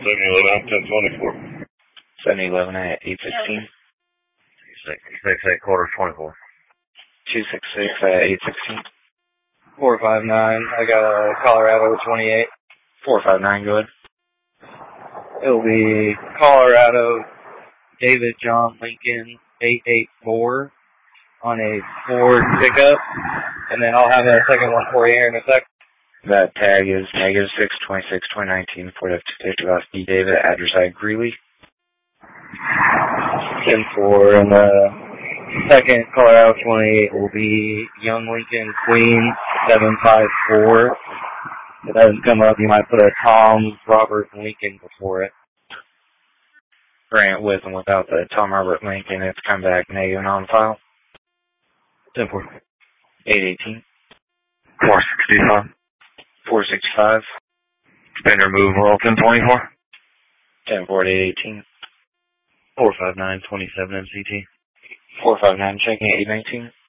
711, 1024. 711 at 816. 268 quarter 24. 266 at 816. 459. I got a Colorado 28. 459, go ahead. It'll be Colorado David John Lincoln 884 on a Ford pickup. And then I'll have a second one for you here in a sec. That tag is negative 626-2019 Ford F-250 Ross D. David, address at Greeley. 10-4, and the second Colorado 28 will be Young Lincoln Queen 754. If it doesn't come up, you might put a Tom Robert Lincoln before it. Grant with and without the Tom Robert Lincoln, it's come back negative and on file. 10-4. 818. 465. 465. Spin removal 1024. 10-4 at 818. 459 27 MCT. 459 checking at 819.